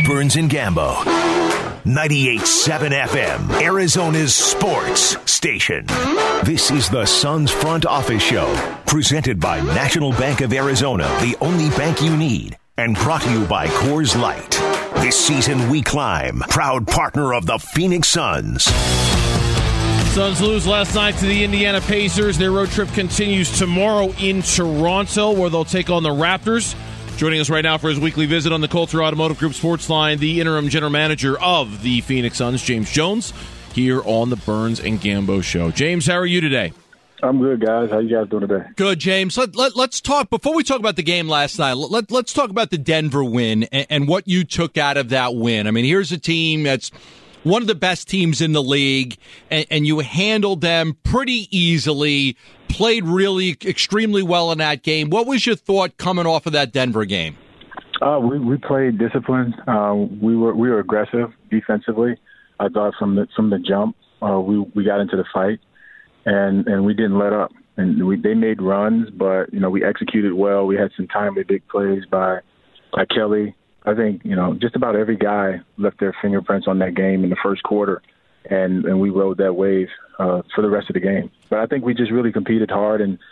Burns and Gambo. 98.7 FM, Arizona's sports station. This is the Suns Front Office Show, presented by National Bank of Arizona, the only bank you need, and brought to you by Coors Light. This season we climb, proud partner of the Phoenix Suns. Suns lose last night to the Indiana Pacers. Their road trip continues tomorrow in Toronto, where they'll take on the Raptors. Joining us right now for his weekly visit on the Coulter Automotive Group Sports Line, the interim general manager of the Phoenix Suns, James Jones, here on the Burns and Gambo Show. James, how are you today? I'm good, guys. How you guys doing today? Good, James. Let's talk, before we talk about the game last night, let's talk about the Denver win and what you took out of that win. I mean, here's a team that's one of the best teams in the league, and you handled them pretty easily, played really extremely well in that game. What was your thought coming off of that Denver game? We played disciplined. We were aggressive defensively. I thought from the jump, we got into the fight, and we didn't let up. And they made runs, but we executed well. We had some timely big plays by Kelly. I think, just about every guy left their fingerprints on that game in the first quarter, and we rode that wave for the rest of the game. But I think we just really competed hard, and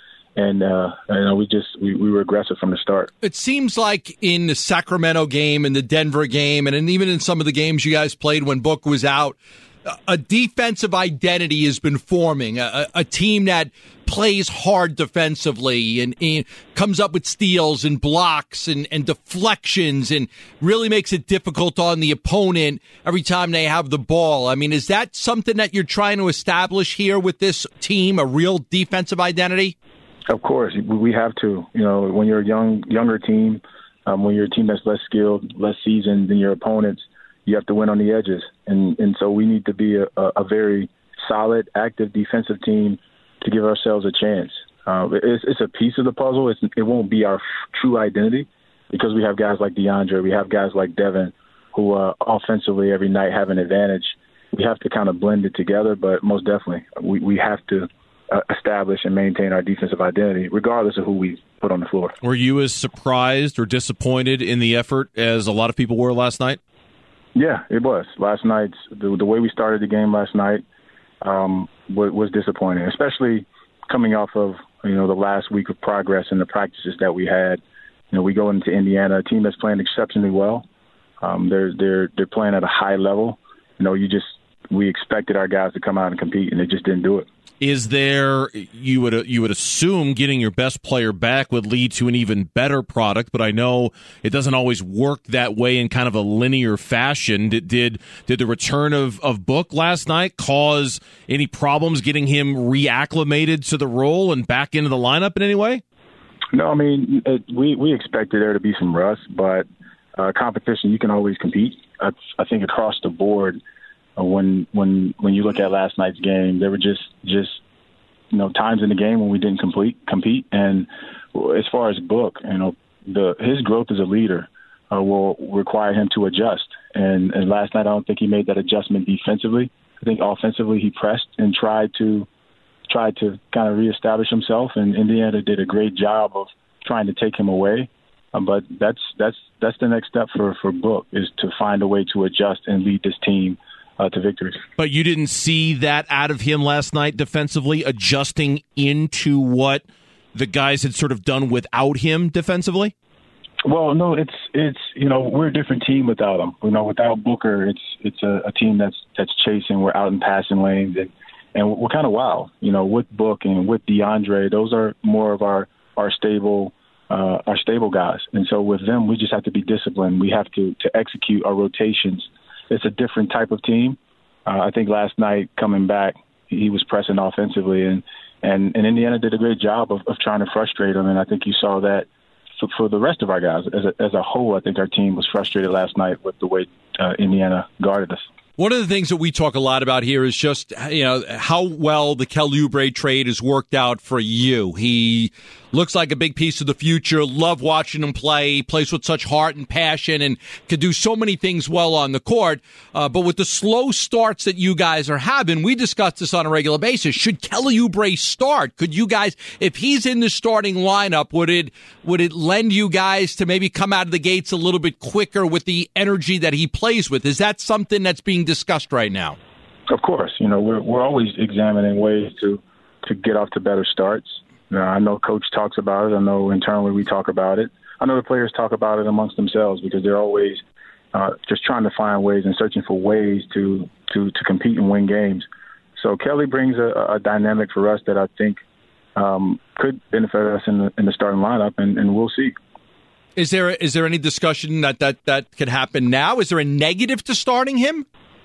we were aggressive from the start. It seems like in the Sacramento game and the Denver game, and even in some of the games you guys played when Book was out, a defensive identity has been forming, a team that plays hard defensively and comes up with steals and blocks and deflections and really makes it difficult on the opponent every time they have the ball. I mean, is that something that you're trying to establish here with this team, a real defensive identity? Of course, we have to. When you're a younger team, when you're a team that's less skilled, less seasoned than your opponents, you have to win on the edges. And so we need to be a very solid, active defensive team to give ourselves a chance. It's a piece of the puzzle. It won't be our true identity because we have guys like DeAndre, we have guys like Devin who offensively every night have an advantage. We have to kind of blend it together, but most definitely we have to establish and maintain our defensive identity regardless of who we put on the floor. Were you as surprised or disappointed in the effort as a lot of people were last night? Yeah, it was. Last night's the way we started the game last night was disappointing, especially coming off of the last week of progress and the practices that we had. We go into Indiana, a team that's playing exceptionally well. They're playing at a high level. We expected our guys to come out and compete, and they just didn't do it. Is there, you would assume getting your best player back would lead to an even better product, but I know it doesn't always work that way in kind of a linear fashion. Did the return of Book last night cause any problems getting him reacclimated to the role and back into the lineup in any way? No, I mean, we expected there to be some rust, but competition, you can always compete. I think across the board, when you look at last night's game, there were just times in the game when we didn't compete. And as far as Book, his growth as a leader will require him to adjust. And last night, I don't think he made that adjustment defensively. I think offensively he pressed and tried to kind of reestablish himself. And Indiana did a great job of trying to take him away. But that's the next step for Book, is to find a way to adjust and lead this team to victories. But you didn't see that out of him last night defensively, adjusting into what the guys had sort of done without him defensively? Well, no, it's we're a different team without him. Without Booker, it's a team that's chasing. We're out in passing lanes, and we're kind of wild. With Book and with DeAndre, those are more of our stable guys. And so with them, we just have to be disciplined. We have to execute our rotations. It's a different type of team. I think last night coming back, he was pressing offensively, and Indiana did a great job of trying to frustrate him. And I think you saw that for the rest of our guys. As a whole, I think our team was frustrated last night with the way Indiana guarded us. One of the things that we talk a lot about here is just how well the Kelly Oubre trade has worked out for you. He looks like a big piece of the future. Love watching him play. He plays with such heart and passion and could do so many things well on the court. But with the slow starts that you guys are having, we discuss this on a regular basis. Should Kelly Oubre start? Could you guys, if he's in the starting lineup, would it lend you guys to maybe come out of the gates a little bit quicker with the energy that he plays with? Is that something that's being discussed right now? Of course. We're always examining ways to get off to better starts. I know Coach talks about it. I know internally we talk about it. I know the players talk about it amongst themselves because they're always just trying to find ways and searching for ways to compete and win games. So Kelly brings a dynamic for us that I think could benefit us in the starting lineup, and we'll see. Is there any discussion that could happen now? Is there a negative to starting him?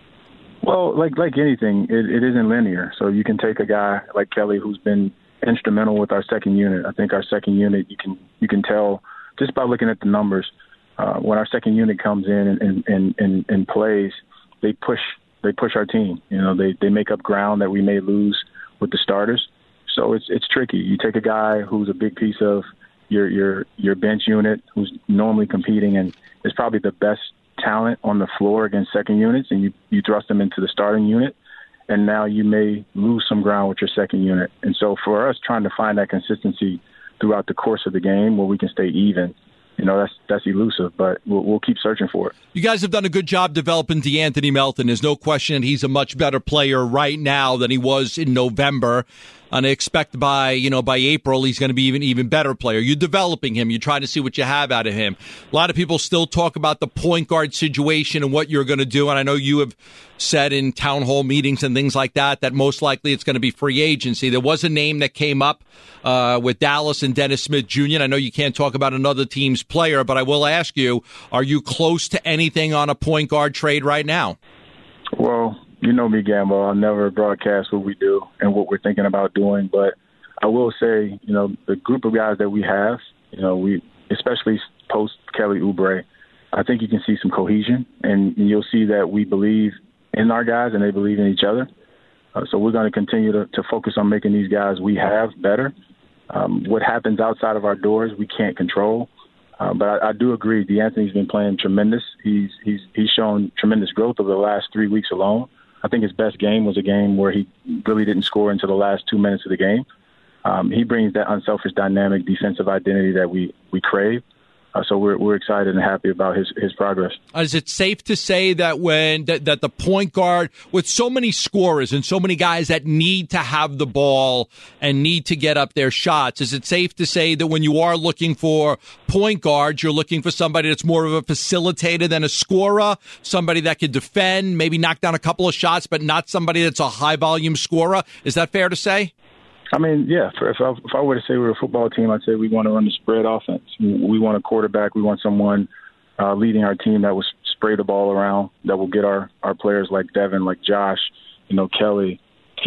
Well, like anything, it isn't linear. So you can take a guy like Kelly who's been instrumental with our second unit. I think our second unit, you can tell just by looking at the numbers, when our second unit comes in and plays, they push our team. They make up ground that we may lose with the starters. So it's tricky. You take a guy who's a big piece of your bench unit, who's normally competing and is probably the best talent on the floor against second units, and you thrust them into the starting unit, and now you may lose some ground with your second unit. And so for us, trying to find that consistency throughout the course of the game where we can stay even, that's elusive, but we'll keep searching for it. You guys have done a good job developing DeAnthony Melton. There's no question that he's a much better player right now than he was in November. And I expect by April he's going to be even better player. You're developing him. You're trying to see what you have out of him. A lot of people still talk about the point guard situation and what you're going to do. And I know you have said in town hall meetings and things like that most likely it's going to be free agency. There was a name that came up with Dallas and Dennis Smith Jr. And I know you can't talk about another team's player, but I will ask you, are you close to anything on a point guard trade right now? Well, you know me, Gambo. I'll never broadcast what we do and what we're thinking about doing. But I will say, the group of guys that we have, we especially post Kelly Oubre, I think you can see some cohesion, and you'll see that we believe in our guys and they believe in each other. So we're going to continue to focus on making these guys we have better. What happens outside of our doors, we can't control. But I do agree, DeAnthony's been playing tremendous. He's shown tremendous growth over the last 3 weeks alone. I think his best game was a game where he really didn't score until the last 2 minutes of the game. He brings that unselfish, dynamic defensive identity that we crave. So we're excited and happy about his progress. Is it safe to say that that the point guard, with so many scorers and so many guys that need to have the ball and need to get up their shots, is it safe to say that when you are looking for point guards, you're looking for somebody that's more of a facilitator than a scorer, somebody that can defend, maybe knock down a couple of shots, but not somebody that's a high-volume scorer? Is that fair to say? I mean, yeah, if I were to say we're a football team, I'd say we want to run the spread offense. We want a quarterback. We want someone leading our team that will spray the ball around, that will get our players like Devin, like Josh, Kelly,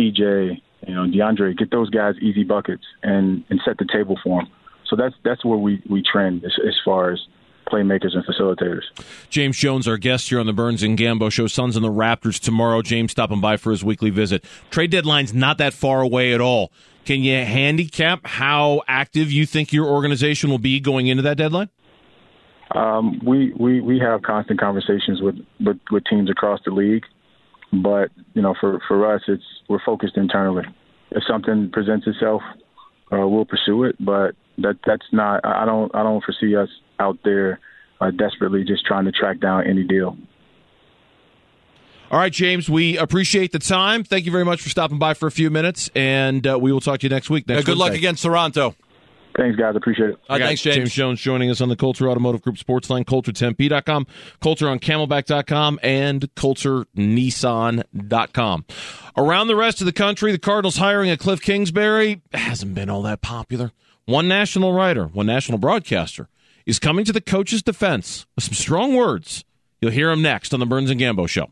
TJ, DeAndre, get those guys easy buckets and set the table for them. So that's where we trend as far as playmakers and facilitators. James Jones, our guest here on the Burns and Gambo Show. Suns and the Raptors tomorrow. James stopping by for his weekly visit. Trade deadline's not that far away at all. Can you handicap how active you think your organization will be going into that deadline? We have constant conversations with teams across the league, but for us, we're focused internally. If something presents itself, we'll pursue it. But that's not. I don't foresee us out there desperately just trying to track down any deal. All right, James, we appreciate the time. Thank you very much for stopping by for a few minutes, and we will talk to you next week. Good luck against Toronto. Thanks, guys. Appreciate it. Thanks, James. James Jones joining us on the Coulter Automotive Group Sports Line, CoulterTempe.com, Coulter on Camelback.com, and CoulterNissan.com. Around the rest of the country, the Cardinals hiring of Cliff Kingsbury hasn't been all that popular. One national writer, one national broadcaster, is coming to the coach's defense with some strong words. You'll hear him next on the Burns and Gambo Show.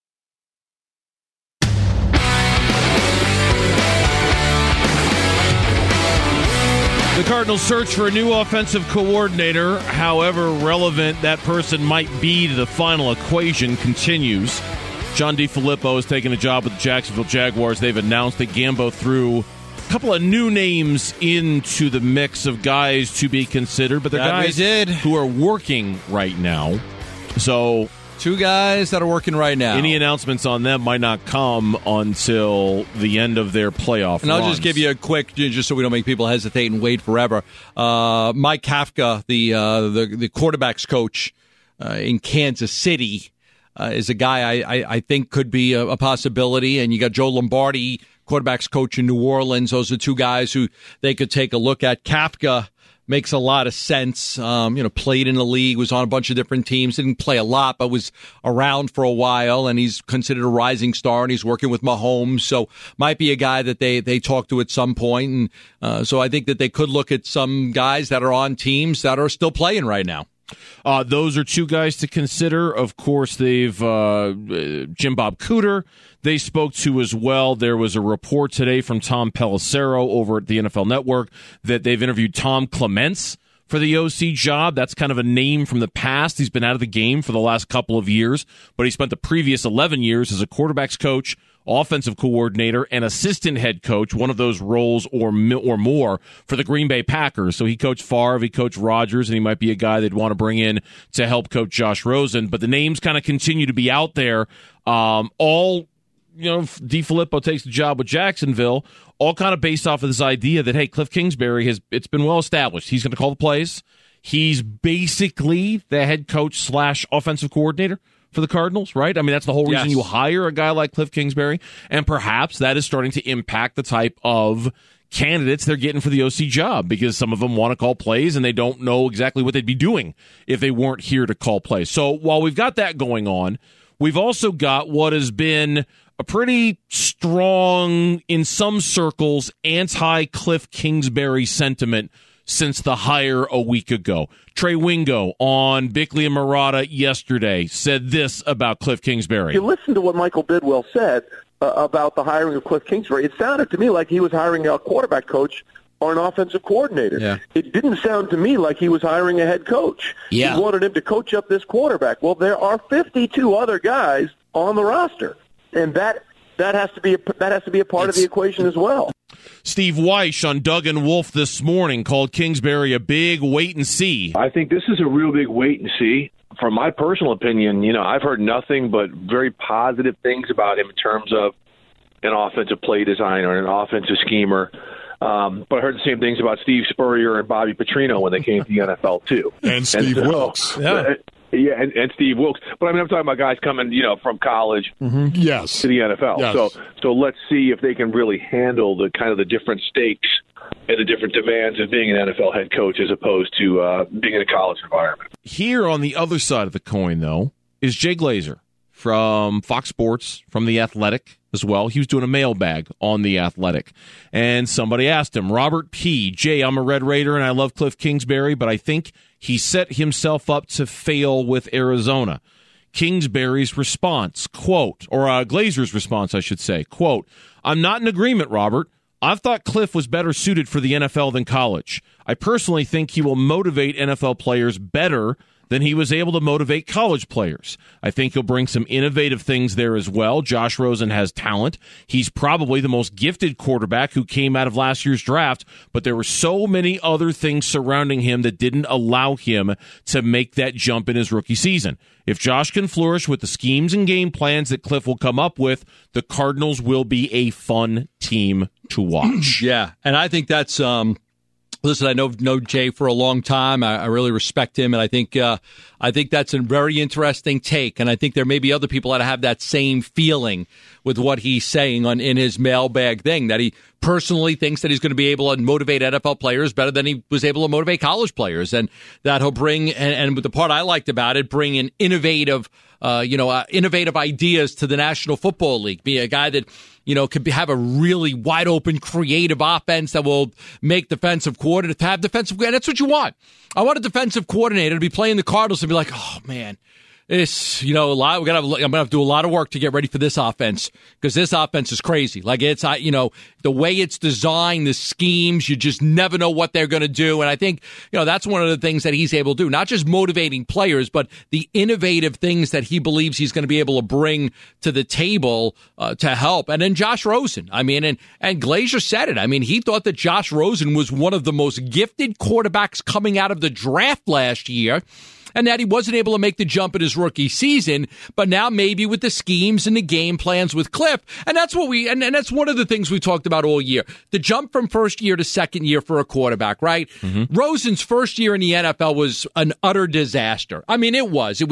The Cardinals search for a new offensive coordinator. However relevant that person might be to the final equation continues. John DeFilippo has taken a job with the Jacksonville Jaguars. They've announced that Gambo threw couple of new names into the mix of guys to be considered, but they're guys who are working right now. So 2 guys that are working right now. Any announcements on them might not come until the end of their playoff And runs. I'll just give you a quick, just so we don't make people hesitate and wait forever. Mike Kafka, the quarterback's coach in Kansas City, is a guy I think could be a possibility. And you got Joe Lombardi, quarterback's coach in New Orleans. Those are 2 guys who they could take a look at. Kafka makes a lot of sense. Played in the league, was on a bunch of different teams, didn't play a lot, but was around for a while, and he's considered a rising star, and he's working with Mahomes, so might be a guy that they talk to at some point. And so I think that they could look at some guys that are on teams that are still playing right now. Those are 2 guys to consider. Of course, they've Jim Bob Cooter they spoke to as well. There was a report today from Tom Pelissero over at the NFL Network that they've interviewed Tom Clements for the OC job. That's kind of a name from the past. He's been out of the game for the last couple of years, but he spent the previous 11 years as a quarterback's coach, offensive coordinator, and assistant head coach, one of those roles or more for the Green Bay Packers. So he coached Favre, he coached Rodgers, and he might be a guy they'd want to bring in to help coach Josh Rosen. But the names kind of continue to be out there. DeFilippo takes the job with Jacksonville, all kind of based off of this idea that, hey, Cliff Kingsbury it's been well established. He's going to call the plays. He's basically the head coach / offensive coordinator for the Cardinals, right? I mean, that's the whole reason you hire a guy like Cliff Kingsbury, and perhaps that is starting to impact the type of candidates they're getting for the OC job, because some of them want to call plays and they don't know exactly what they'd be doing if they weren't here to call plays. So while we've got that going on, we've also got what has been a pretty strong, in some circles, anti-Cliff Kingsbury sentiment since the hire a week ago. Trey Wingo on Bickley and Marotta yesterday said this about Cliff Kingsbury. You listen to what Michael Bidwell said about the hiring of Cliff Kingsbury. It sounded to me like he was hiring a quarterback coach or an offensive coordinator. Yeah. It didn't sound to me like he was hiring a head coach. Yeah. He wanted him to coach up this quarterback. Well, there are 52 other guys on the roster, and that has to be a part of the equation as well. Steve Weish on Doug and Wolf this morning called Kingsbury a big wait and see. I think this is a real big wait and see. From my personal opinion, I've heard nothing but very positive things about him in terms of an offensive play designer and an offensive schemer. But I heard the same things about Steve Spurrier and Bobby Petrino when they came to the NFL, too. And Steve Wilkes. Yeah, and Steve Wilkes. But I'm talking about guys coming, from college to the NFL. Yes. So let's see if they can really handle the kind of the different stakes and the different demands of being an NFL head coach as opposed to being in a college environment. Here on the other side of the coin, though, is Jay Glazer from Fox Sports, from The Athletic as well. He was doing a mailbag on The Athletic. And somebody asked him, Robert P., Jay, I'm a Red Raider and I love Cliff Kingsbury, but I think he set himself up to fail with Arizona. Kingsbury's response, quote, or Glazer's response, I should say, quote, I'm not in agreement, Robert. I've thought Cliff was better suited for the NFL than college. I personally think he will motivate NFL players better than he was able to motivate college players. I think he'll bring some innovative things there as well. Josh Rosen has talent. He's probably the most gifted quarterback who came out of last year's draft, but there were so many other things surrounding him that didn't allow him to make that jump in his rookie season. If Josh can flourish with the schemes and game plans that Cliff will come up with, the Cardinals will be a fun team to watch. Yeah, and I think that's listen, I know Jay for a long time. I really respect him, and I think that's a very interesting take. And I think there may be other people that have that same feeling with what he's saying in his mailbag thing, that he personally thinks that he's going to be able to motivate NFL players better than he was able to motivate college players, and that he'll bring. And the part I liked about it, bring in innovative ideas to the National Football League. Be a guy that could have a really wide open, creative offense that will make defensive coordinator to have defensive. And that's what you want. I want a defensive coordinator to be playing the Cardinals and be like, oh man, It's, you know, I'm going to have to do a lot of work to get ready for this offense because this offense is crazy. Like, it's, you know, the way it's designed, the schemes, you just never know what they're going to do. And I think, you know, that's one of the things that he's able to do, not just motivating players, but the innovative things that he believes he's going to be able to bring to the table to help. And then Josh Rosen. I mean, and Glazer said it. I mean, he thought that Josh Rosen was one of the most gifted quarterbacks coming out of the draft last year, and that he wasn't able to make the jump in his rookie season, but now maybe with the schemes and the game plans with Cliff. And that's what and that's one of the things we talked about all year. The jump from first year to second year for a quarterback, right? Mm-hmm. Rosen's first year in the NFL was an utter disaster. I mean, there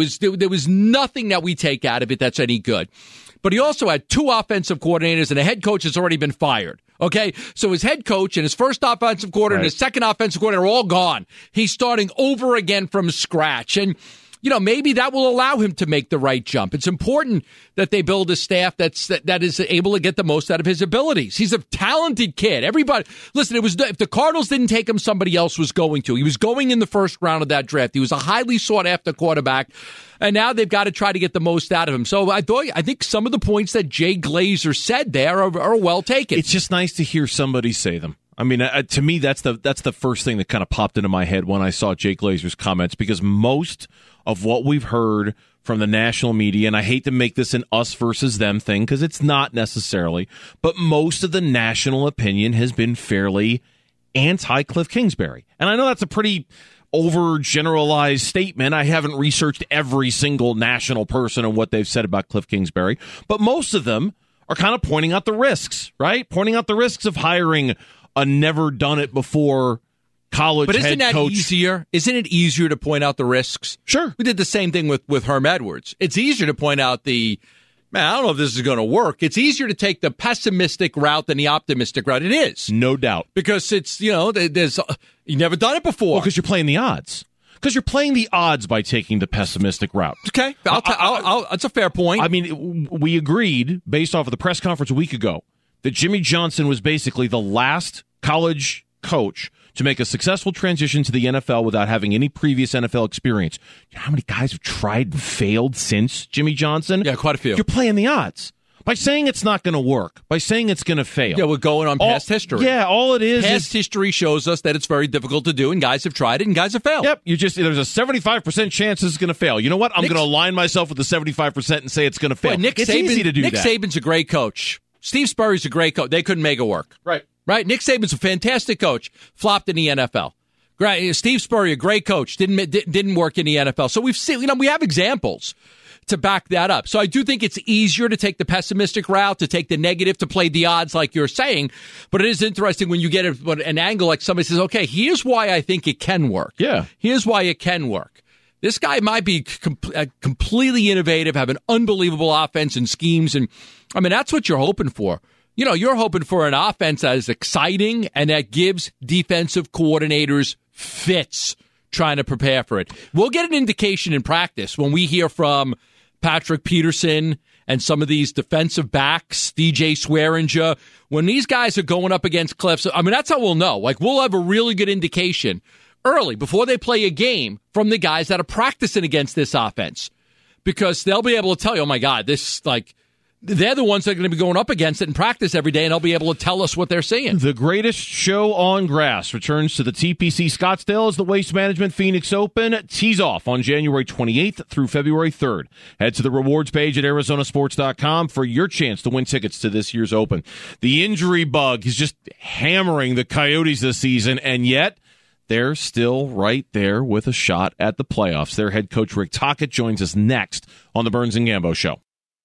was nothing that we take out of it that's any good. But he also had 2 offensive coordinators, and a head coach has already been fired. Okay, so his head coach and his first offensive coordinator and his second offensive coordinator are all gone. He's starting over again from scratch. And, you know, maybe that will allow him to make the right jump. It's important that they build a staff that is able to get the most out of his abilities. He's a talented kid. Everybody, listen, if the Cardinals didn't take him, somebody else was going to. He was going in the first round of that draft. He was a highly sought-after quarterback. And now they've got to try to get the most out of him. So I think some of the points that Jay Glazer said there are well taken. It's just nice to hear somebody say them. I mean, to me, that's the first thing that kind of popped into my head when I saw Jay Glazer's comments, because most of what we've heard from the national media, and I hate to make this an us versus them thing because it's not necessarily, but most of the national opinion has been fairly anti-Cliff Kingsbury. And I know that's a pretty overgeneralized statement. I haven't researched every single national person and what they've said about Cliff Kingsbury, but most of them are kind of pointing out the risks, right? Pointing out the risks of hiring a never-done-it-before college head coach. But isn't that easier? Isn't it easier to point out the risks? Sure. We did the same thing with Herm Edwards. It's easier to point out I don't know if this is going to work. It's easier to take the pessimistic route than the optimistic route. It is. No doubt. Because it's, you know, you've never done it before. Well, because you're playing the odds. Because you're playing the odds by taking the pessimistic route. Okay. That's a fair point. I mean, we agreed, based off of the press conference a week ago, that Jimmy Johnson was basically the last college coach to make a successful transition to the NFL without having any previous NFL experience. You know how many guys have tried and failed since Jimmy Johnson? Yeah, quite a few. You're playing the odds. By saying it's not going to work, by saying it's going to fail. Yeah, we're going on past history. Yeah, all it is Past history shows us that it's very difficult to do, and guys have tried it, and guys have failed. Yep, there's a 75% chance it's going to fail. You know what? I'm going to align myself with the 75% and say it's going to fail. It's easy to do that. Nick Saban's a great coach. Steve Spurrier's a great coach. They couldn't make it work. Right. Nick Saban's a fantastic coach. Flopped in the NFL. Great. Steve Spurrier, great coach. Didn't work in the NFL. So we've seen, we have examples to back that up. So I do think it's easier to take the pessimistic route, to take the negative, to play the odds like you're saying. But it is interesting when you get an angle like somebody says, okay, here's why I think it can work. Yeah. Here's why it can work. This guy might be completely innovative, have an unbelievable offense and schemes. And I mean, that's what you're hoping for. You know, you're hoping for an offense that is exciting and that gives defensive coordinators fits trying to prepare for it. We'll get an indication in practice when we hear from Patrick Peterson and some of these defensive backs, DJ Swearinger, when these guys are going up against Cliff. I mean, that's how we'll know. Like, we'll have a really good indication early before they play a game from the guys that are practicing against this offense, because they'll be able to tell you, oh my God, this, like, they're the ones that are going to be going up against it in practice every day, and they'll be able to tell us what they're seeing. The greatest show on grass returns to the TPC Scottsdale as the Waste Management Phoenix Open tees off on January 28th through February 3rd. Head to the rewards page at arizonasports.com for your chance to win tickets to this year's Open. The injury bug is just hammering the Coyotes this season, and yet they're still right there with a shot at the playoffs. Their head coach, Rick Tocchet, joins us next on the Burns and Gambo Show.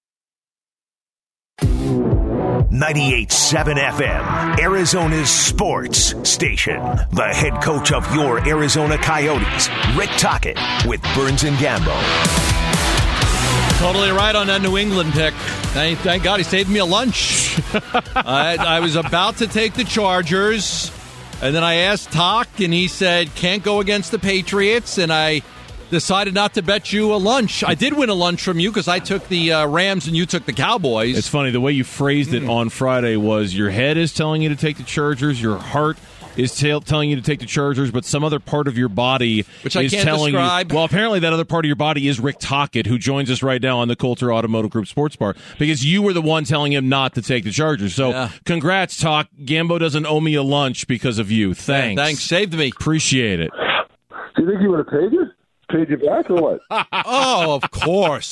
98.7 FM, Arizona's sports station. The head coach of your Arizona Coyotes, Rick Tocchet, with Burns and Gambo. Totally right on that New England pick. Thank God he saved me a lunch. I was about to take the Chargers, and then I asked Toc, and he said, can't go against the Patriots, and I decided not to bet you a lunch. I did win a lunch from you because I took the Rams and you took the Cowboys. It's funny, the way you phrased it on Friday was your head is telling you to take the Chargers, your heart is telling you to take the Chargers, but some other part of your body which I is can't telling describe. you. Well, apparently that other part of your body is Rick Tocchet, who joins us right now on the Coulter Automotive Group Sports Bar, because you were the one telling him not to take the Chargers. So congrats, Talk. Gambo doesn't owe me a lunch because of you. Thanks. Thanks. Saved me. Appreciate it. Do you think he would have paid you? Paid you back or what? Oh, of course.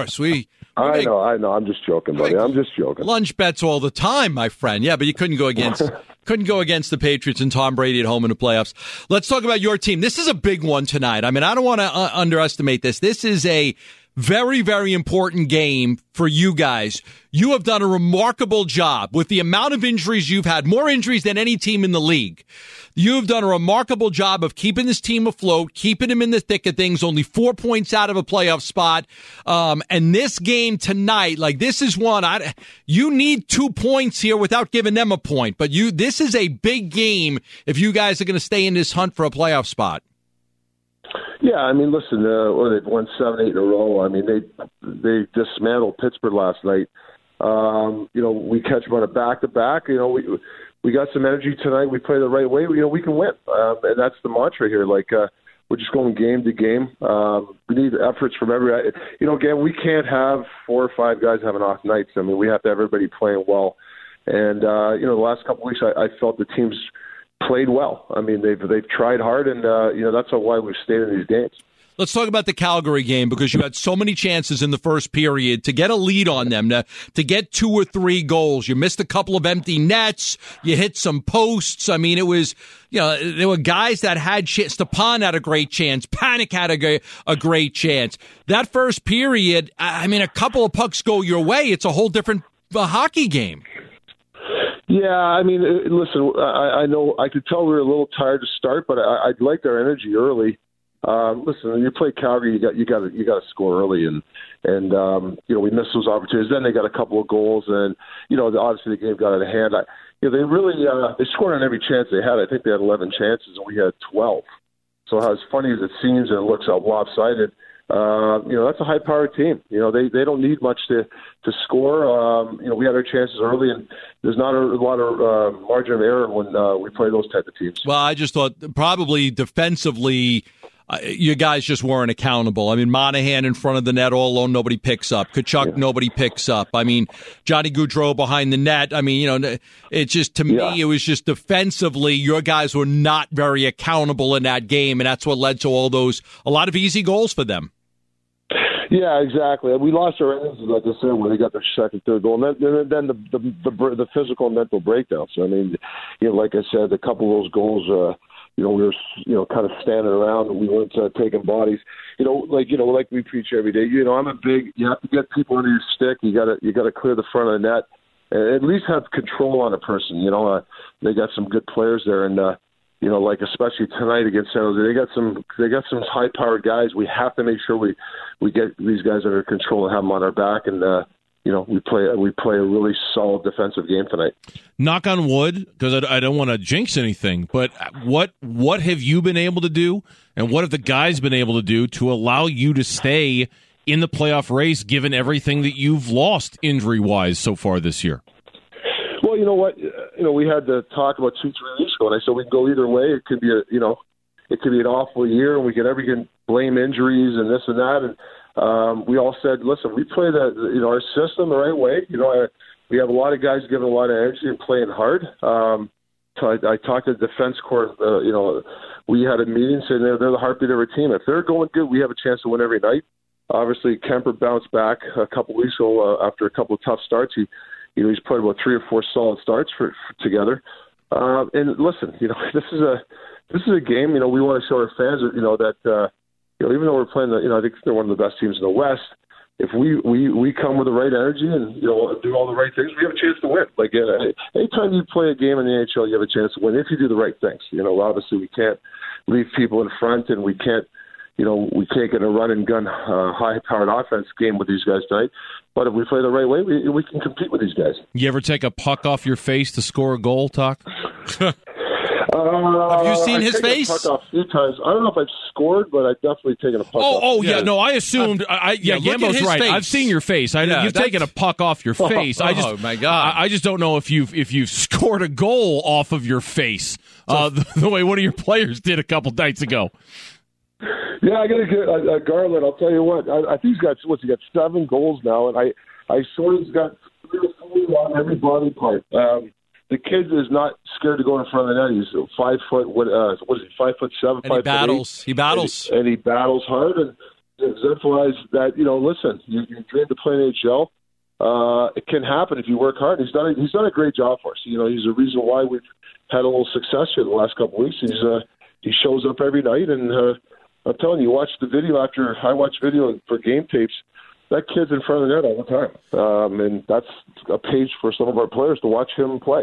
I know. I'm just joking, buddy. I'm just joking. Lunch bets all the time, my friend. Yeah, but you couldn't go against the Patriots and Tom Brady at home in the playoffs. Let's talk about your team. This is a big one tonight. I mean, I don't want to underestimate this. This is a very, very important game for you guys. You have done a remarkable job with the amount of injuries you've had, more injuries than any team in the league. You've done a remarkable job of keeping this team afloat, keeping them in the thick of things, only 4 points out of a playoff spot. And this game tonight, this is one, you need 2 points here without giving them a point. But this is a big game if you guys are going to stay in this hunt for a playoff spot. Yeah, I mean, listen, they've won 7-8 in a row. I mean, they dismantled Pittsburgh last night. We catch them on a back-to-back. We got some energy tonight. We play the right way. We can win, and that's the mantra here. We're just going game to game. We need efforts from everybody. Again, we can't have 4 or 5 guys having off nights. I mean, we have to have everybody playing well. And the last couple of weeks, I felt the team's played well. I mean, they've tried hard, and that's why we've stayed in these games. Let's talk about the Calgary game, because you had so many chances in the first period to get a lead on them, to get 2 or 3 goals. You missed a couple of empty nets. You hit some posts. I mean, it was, there were guys that had Stepan had a great chance. Panic had a great chance. That first period, I mean, a couple of pucks go your way. It's a whole different hockey game. Yeah, I mean, listen, I know I could tell we were a little tired to start, but I liked our energy early. Listen, when you play Calgary, you got to score early, and we missed those opportunities. Then they got a couple of goals, and obviously the game got out of hand. They really they scored on every chance they had. I think they had 11 chances, and we had 12. So as funny as it seems, and it looks lopsided, that's a high-powered team. They don't need much to score. We had our chances early, and there's not a lot of margin of error when we play those type of teams. Well, I just thought probably defensively, you guys just weren't accountable. I mean, Monahan in front of the net all alone, nobody picks up. Kachuk, nobody picks up. I mean, Johnny Gaudreau behind the net. I mean, it's just, to me, it was just defensively, your guys were not very accountable in that game, and that's what led to a lot of easy goals for them. Yeah, exactly. We lost our innings, like I said, when they got their second, third goal, and then the physical and mental breakdown. So I mean, like I said, a couple of those goals, we were kind of standing around, and we weren't taking bodies. Like we preach every day. You have to get people under your stick. You got to clear the front of the net, and at least have control on a person. They got some good players there, and especially tonight against San Jose, they got some high-powered guys. We have to make sure we get these guys under control and have them on our back, and we play a really solid defensive game tonight. Knock on wood, because I don't want to jinx anything, but what have you been able to do, and what have the guys been able to do to allow you to stay in the playoff race, given everything that you've lost injury-wise so far this year? Well, you know what? We had to talk about 2-3 weeks ago, and I said we can go either way. It could be it could be an awful year, and we can blame injuries and this and that. And we all said, listen, we play our system the right way. We have a lot of guys giving a lot of energy and playing hard. So I talked to the defense corps. We had a meeting saying they're the heartbeat of our team. If they're going good, we have a chance to win every night. Obviously, Kemper bounced back a couple weeks ago after a couple of tough starts. He's played about 3 or 4 solid starts together. And listen, this is a game. We want to show our fans that even though we're playing I think they're one of the best teams in the West. If we come with the right energy and do all the right things, we have a chance to win. Like anytime you play a game in the NHL, you have a chance to win if you do the right things. Obviously we can't leave people in front, and we can't get a run and gun high-powered offense game with these guys tonight. But if we play the right way, we can compete with these guys. You ever take a puck off your face to score a goal, Talk? Have you seen his face? Puck off a few times. I don't know if I've scored, but I've definitely taken a puck off. Oh, yeah, no, I assumed. Gambo's right. Face. I've seen your face. You've taken a puck off your face. Oh, my God. I just don't know if you've scored a goal off of your face the way one of your players did a couple nights ago. Yeah, I got to get Garland. I'll tell you what. I think he got 7 goals now, and I sort of got 3 or 4 on every body part. The kid is not scared to go in front of the net. He's 5 foot. What is he? 5'7". And he battles. He battles. And he battles hard, and exemplifies that. Listen, you dream to play in NHL. It can happen if you work hard. He's done a great job for us. He's a reason why we've had a little success here the last couple of weeks. He shows up every night, and I'm telling you, watch the video after I watch video for game tapes. That kid's in front of the net all the time. And that's a page for some of our players to watch him play.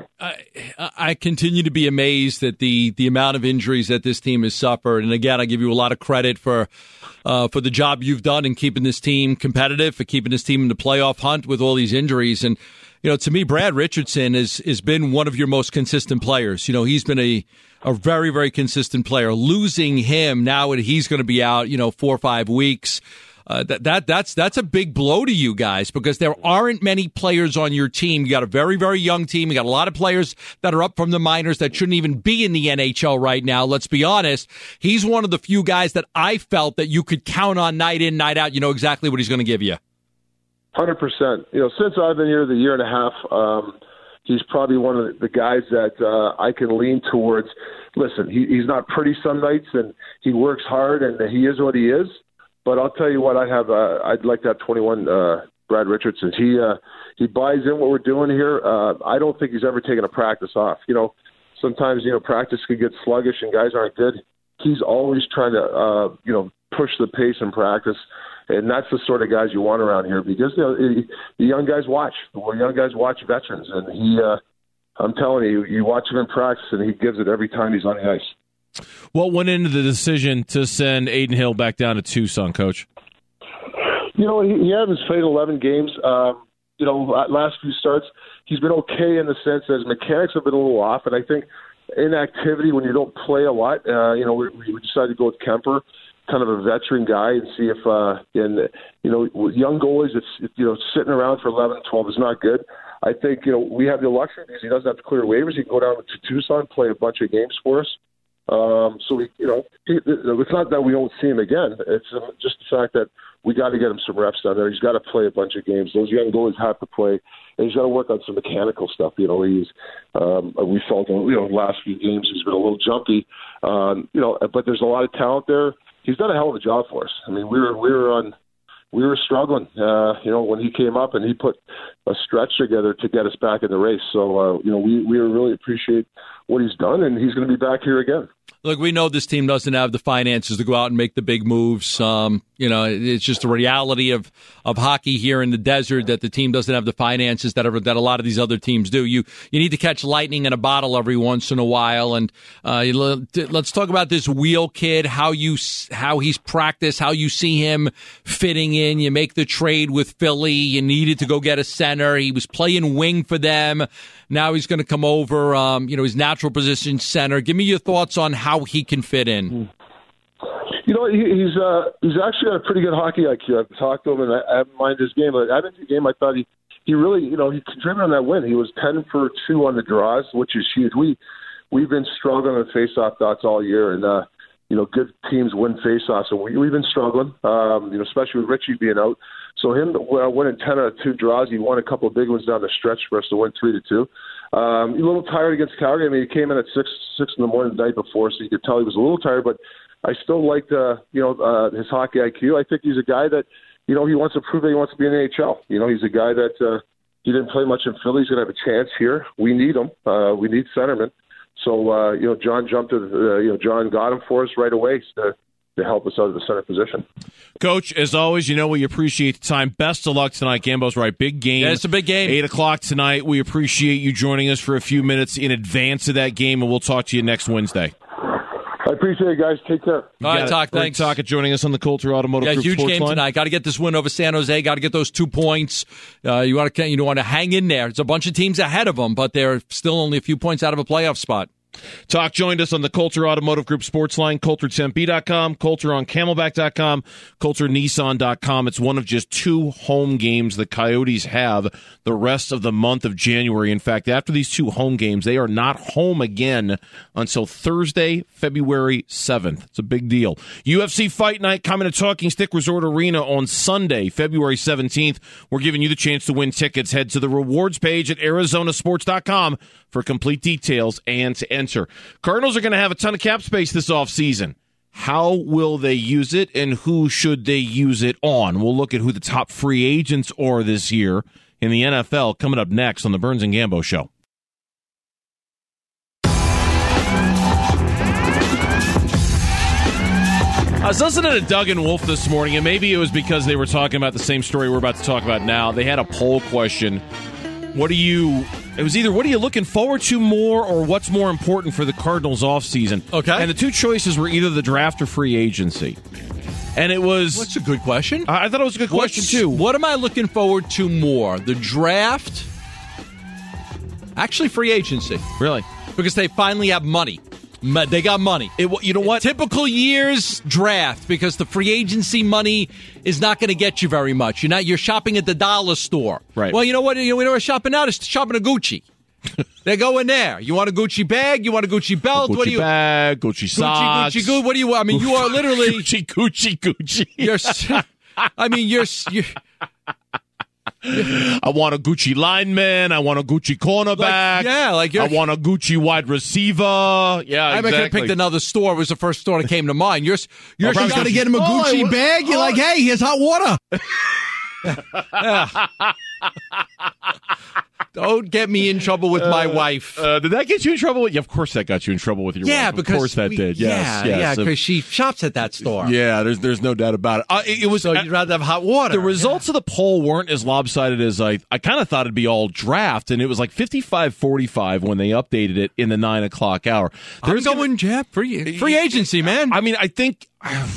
I continue to be amazed at the amount of injuries that this team has suffered. And again, I give you a lot of credit for the job you've done in keeping this team competitive, for keeping this team in the playoff hunt with all these injuries. And, to me, Brad Richardson has been one of your most consistent players. He's been a very, very consistent player. Losing him now, he's going to be out, 4 or 5 weeks. That's a big blow to you guys, because there aren't many players on your team. You got a very, very young team. You got a lot of players that are up from the minors that shouldn't even be in the NHL right now. Let's be honest. He's one of the few guys that I felt that you could count on night in, night out. You know exactly what he's going to give you. 100%. Since I've been here the year and a half, he's probably one of the guys that I can lean towards. Listen, he's not pretty some nights, and he works hard, and he is what he is. But I'll tell you what, I'd like to have 21 Brad Richardson. He buys in what we're doing here. I don't think he's ever taken a practice off. Sometimes practice can get sluggish and guys aren't good. He's always trying to push the pace in practice, and that's the sort of guys you want around here, because the young guys watch. The young guys watch veterans, and I'm telling you, you watch him in practice, and he gives it every time he's on the ice. What went into the decision to send Adin Hill back down to Tucson, Coach? He hasn't played 11 games. Last few starts, he's been okay in the sense that his mechanics have been a little off. And I think inactivity, when you don't play a lot, we decided to go with Kemper, kind of a veteran guy, and see if, young goalies, it's sitting around for 11, 12 is not good. I think, we have the luxury because he doesn't have to clear waivers. He can go down to Tucson, play a bunch of games for us. It's not that we won't see him again. It's just the fact that we got to get him some reps down there. He's got to play a bunch of games. Those young goalies have to play, and he's got to work on some mechanical stuff. We felt last few games he's been a little jumpy. But there's a lot of talent there. He's done a hell of a job for us. I mean, we were struggling, when he came up and he put a stretch together to get us back in the race. So, we really appreciate what he's done, and he's going to be back here again. Look, we know this team doesn't have the finances to go out and make the big moves. It's just the reality of hockey here in the desert, that the team doesn't have the finances that a lot of these other teams do. You need to catch lightning in a bottle every once in a while. And let's talk about this Wheel kid, how he's practiced, how you see him fitting in. You make the trade with Philly. You needed to go get a center. He was playing wing for them. Now he's going to come over, his natural position, center. Give me your thoughts on how he can fit in. He's actually got a pretty good hockey IQ. I've talked to him, and I haven't minded his game. But after the game, I thought he really, he contributed on that win. He was 10 for 2 on the draws, which is huge. We've been struggling on faceoff dots all year, and good teams win faceoffs, and we've been struggling. Especially with Richie being out. So him winning 10 out of 2 draws, he won a couple of big ones down the stretch for us to win 3-2. A little tired against Calgary. I mean, he came in at 6 in the morning the night before, so you could tell he was a little tired. But I still liked, his hockey IQ. I think he's a guy that, he wants to prove that he wants to be in the NHL. He's a guy that he didn't play much in Philly. He's going to have a chance here. We need him. We need centermen. So, John jumped to, John got him for us right away to help us out of the center position. Coach, as always, we appreciate the time. Best of luck tonight. Gambo's right. Big game. Yeah, it's a big game. 8 o'clock tonight. We appreciate you joining us for a few minutes in advance of that game, and we'll talk to you next Wednesday. I appreciate it, guys. Take care. All right, Talk. Thanks. Talk joining us on the Coulter Automotive Group huge Sports game line tonight. Got to get this win over San Jose. Got to get those 2 points. You want to hang in there. There's a bunch of teams ahead of them, but they're still only a few points out of a playoff spot. Talk joined us on the Coulter Automotive Group Sports Line, CoulterTempe.com, Coulter on Camelback.com, CoulterNissan.com. It's one of just 2 home games the Coyotes have the rest of the month of January. In fact, after these 2 home games, they are not home again until Thursday, February 7th. It's a big deal. UFC Fight Night coming to Talking Stick Resort Arena on Sunday, February 17th. We're giving you the chance to win tickets. Head to the rewards page at ArizonaSports.com for complete details and to enter. Cardinals are going to have a ton of cap space this offseason. How will they use it, and who should they use it on? We'll look at who the top free agents are this year in the NFL coming up next on the Burns and Gambo Show. I was listening to Doug and Wolf this morning, and maybe it was because they were talking about the same story we're about to talk about now. They had a poll question. It was either what are you looking forward to more or what's more important for the Cardinals offseason? Okay. And the 2 choices were either the draft or free agency. And it was... What's a good question? I thought it was a good question, too. What am I looking forward to more? The draft? Actually, free agency. Really? Because they finally have money. They got money. You know what? Typical years, draft, because the free agency money is not going to get you very much. You're shopping at the dollar store. Right. Well, you know what? You know we're shopping now? It's shopping a Gucci. They go in there. You want a Gucci bag? You want a Gucci belt? Gucci what do you bag, Gucci socks. Gucci. What do you? I mean, you are literally Gucci. You're I want a Gucci lineman. I want a Gucci cornerback. I want a Gucci wide receiver. Yeah, I could have picked another store. It was the first store that came to mind. You're got to get him a Gucci bag. You're like, hey, here's hot water. Don't get me in trouble with my wife. Did that get you in trouble? Yeah, of course that got you in trouble with your wife. Because of course that did. Yes, because she shops at that store. Yeah, there's no doubt about it. It was so you'd rather have hot water. The results of the poll weren't as lopsided as I kind of thought it'd be all draft, and it was like 55-45 when they updated it in the 9 o'clock hour. I'm going free agency, man. I mean, I think.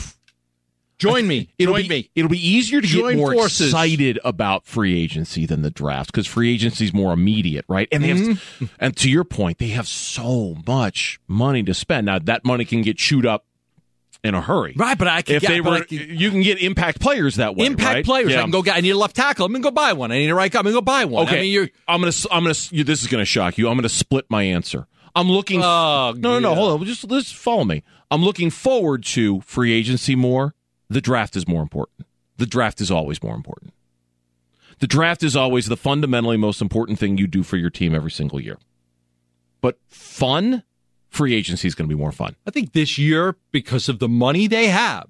Join me. It'll be easier to get more excited about free agency than the draft because free agency is more immediate, right? And they have, and to your point, they have so much money to spend. Now that money can get chewed up in a hurry, right? But you can get impact players that way. Impact players. Yeah. I can go. I need a left tackle. I'm gonna go buy one. I need a right guard. I'm gonna go buy one. Okay. I'm gonna. This is gonna shock you. I'm gonna split my answer. I'm looking. No. Hold on. Just follow me. I'm looking forward to free agency more. The draft is more important. The draft is always more important. The draft is always the fundamentally most important thing you do for your team every single year. But fun, free agency is going to be more fun. I think this year, because of the money they have,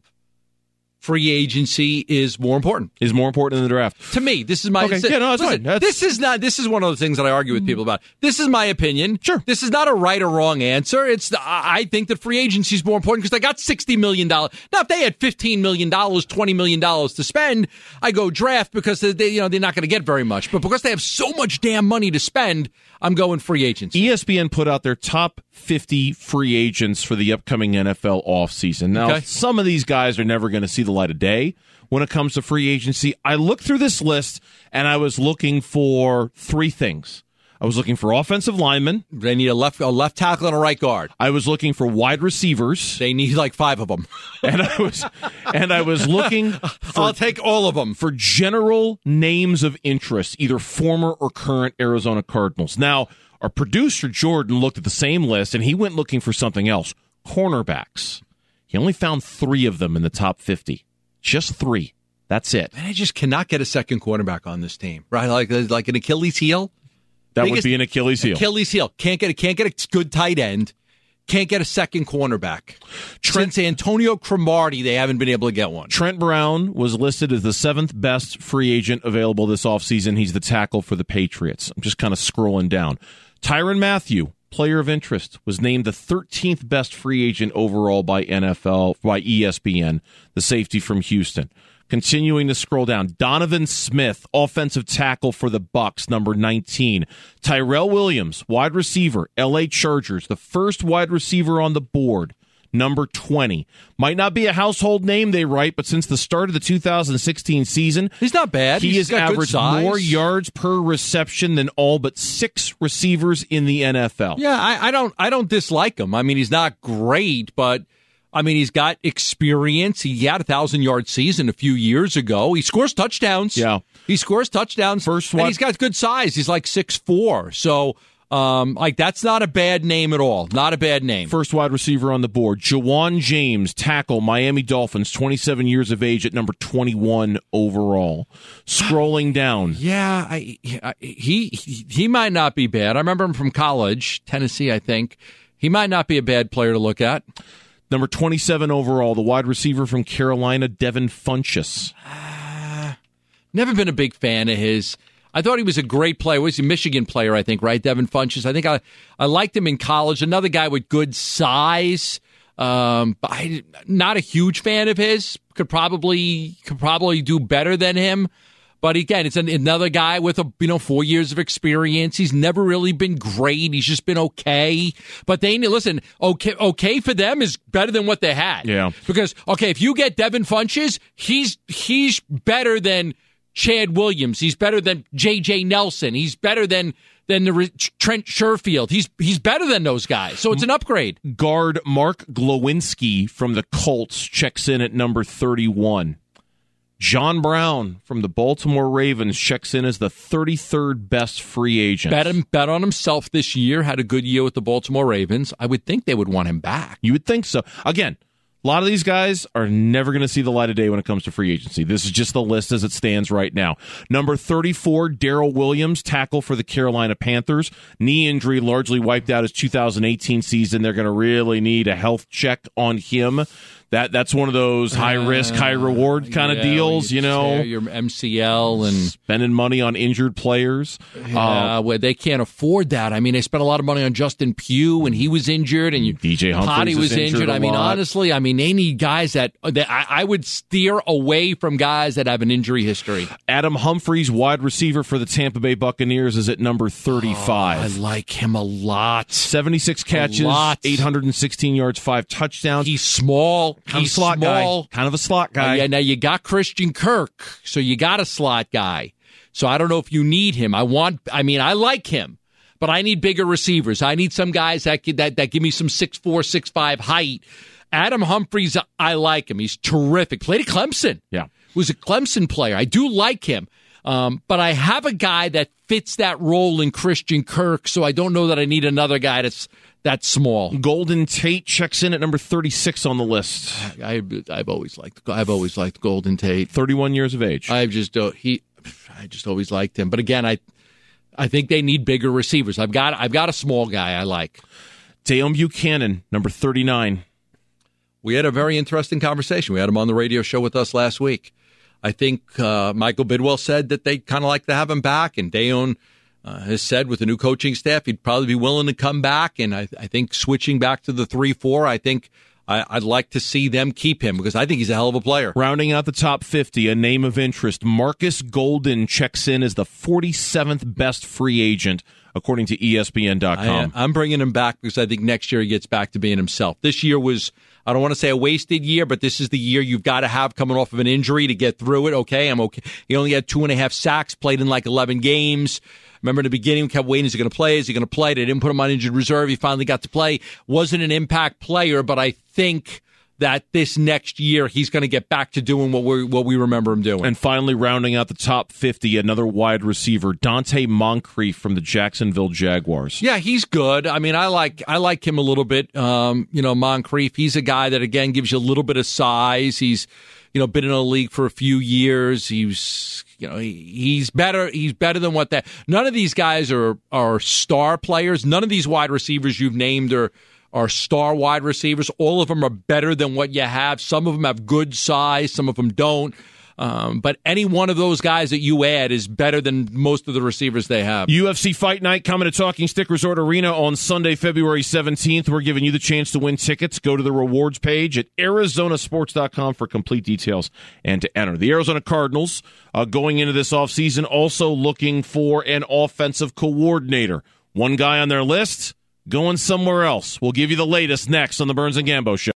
free agency is more important. Is more important than the draft. To me, this is my... Okay, yeah, no, that's fine. This is one of the things that I argue with people about. This is my opinion. Sure. This is not a right or wrong answer. I think that free agency is more important because they got $60 million. Now, if they had $15 million, $20 million to spend, I go draft because they're not going to get very much. But because they have so much damn money to spend, I'm going free agency. ESPN put out their top 50 free agents for the upcoming NFL offseason. Now, some of these guys are never going to see the light of day when it comes to free agency. I looked through this list, and I was looking for 3 things. I was looking for offensive linemen. They need a left tackle and a right guard. I was looking for wide receivers. They need like 5 of them. and I was looking for, I'll take all of them. For general names of interest, either former or current Arizona Cardinals. Now, our producer Jordan looked at the same list, and he went looking for something else. Cornerbacks. He only found 3 of them in the top 50. Just 3. That's it. And I just cannot get a second cornerback on this team, right? Like an Achilles heel. That would be an Achilles heel. Achilles heel. Can't get a good tight end. Can't get a second cornerback. Since Antonio Cromartie, they haven't been able to get one. Trent Brown was listed as the 7th best free agent available this offseason. He's the tackle for the Patriots. I'm just kind of scrolling down. Tyrann Mathieu, player of interest, was named the 13th best free agent overall by ESPN, the safety from Houston. Continuing to scroll down, Donovan Smith, offensive tackle for the Bucs, number 19. Tyrell Williams, wide receiver, LA Chargers, the first wide receiver on the board, number 20. Might not be a household name, they write, but since the start of the 2016 season, he's not bad. He has averaged more yards per reception than all but 6 receivers in the NFL. Yeah, I don't dislike him. I mean, he's not great, but I mean, he's got experience. He had a 1,000-yard season a few years ago. He scores touchdowns. Yeah, he scores touchdowns. And he's got good size. He's like 6'4". So. That's not a bad name at all. Not a bad name. First wide receiver on the board, Jawan James, tackle, Miami Dolphins, 27 years of age at number 21 overall. Scrolling down. Yeah, he might not be bad. I remember him from college, Tennessee, I think. He might not be a bad player to look at. Number 27 overall, the wide receiver from Carolina, Devin Funchess. Never been a big fan of his. I thought he was a great player. Was he a Michigan player, I think, right? Devin Funchess. I think I liked him in college. Another guy with good size. But I'm not a huge fan of his. Could probably do better than him. But again, it's another guy with 4 years of experience. He's never really been great. He's just been okay. But okay for them is better than what they had. Yeah. Because if you get Devin Funchess, he's better than Chad Williams. He's better than J.J. Nelson. He's better than the Trent Sherfield. He's better than those guys. So it's an upgrade. Guard Mark Glowinski from the Colts checks in at number 31. John Brown from the Baltimore Ravens checks in as the 33rd best free agent. Bet on himself this year. Had a good year with the Baltimore Ravens. I would think they would want him back. You would think so. Again, a lot of these guys are never going to see the light of day when it comes to free agency. This is just the list as it stands right now. Number 34, Darrell Williams, tackle for the Carolina Panthers. Knee injury largely wiped out his 2018 season. They're going to really need a health check on him. That's one of those high risk, high reward kind of deals, Your MCL and spending money on injured players. Where they can't afford that. I mean, they spent a lot of money on Justin Pugh when he was injured, and DJ Humphries was injured. I mean, honestly, they need guys that I would steer away from guys that have an injury history. Adam Humphries, wide receiver for the Tampa Bay Buccaneers, is at number 35. I like him a lot. 76 catches, 816 yards, 5 touchdowns. He's small. Kind of a slot guy. Yeah, now you got Christian Kirk, so you got a slot guy. So I don't know if you need him. I like him, but I need bigger receivers. I need some guys that give me some 6'4", 6'5" height. Adam Humphries, I like him. He's terrific. Played at Clemson. Yeah. Was a Clemson player. I do like him. But I have a guy that fits that role in Christian Kirk, so I don't know that I need another guy that's small. Golden Tate checks in at number 36 on the list. I've always liked Golden Tate. 31 years of age. I just always liked him. But again, I think they need bigger receivers. I've got a small guy I like. Deone Bucannon, number 39. We had a very interesting conversation. We had him on the radio show with us last week. I think Michael Bidwell said that they kind of like to have him back, and Deone has said with the new coaching staff he'd probably be willing to come back. And I think switching back to the 3-4, I think I'd like to see them keep him because I think he's a hell of a player. Rounding out the top 50, a name of interest, Marcus Golden checks in as the 47th best free agent, according to ESPN.com. I'm bringing him back because I think next year he gets back to being himself. This year was, I don't want to say a wasted year, but this is the year you've got to have coming off of an injury to get through it. Okay, I'm okay. He only had 2.5 sacks, played in like 11 games. Remember in the beginning, we kept waiting, is he going to play? Is he going to play? They didn't put him on injured reserve. He finally got to play. Wasn't an impact player, but I think that this next year he's going to get back to doing what we remember him doing. And finally, rounding out the top 50, another wide receiver, Dante Moncrief from the Jacksonville Jaguars. Yeah, he's good. I mean, I like him a little bit. Moncrief, he's a guy that, again, gives you a little bit of size. He's, been in the league for a few years. He's better. He's better than what that. None of these guys are star players. None of these wide receivers you've named are star wide receivers. All of them are better than what you have. Some of them have good size. Some of them don't. But any one of those guys that you add is better than most of the receivers they have. UFC Fight Night coming to Talking Stick Resort Arena on Sunday, February 17th. We're giving you the chance to win tickets. Go to the rewards page at Arizonasports.com for complete details and to enter. The Arizona Cardinals, going into this offseason, also looking for an offensive coordinator. One guy on their list going somewhere else. We'll give you the latest next on the Burns and Gambo Show.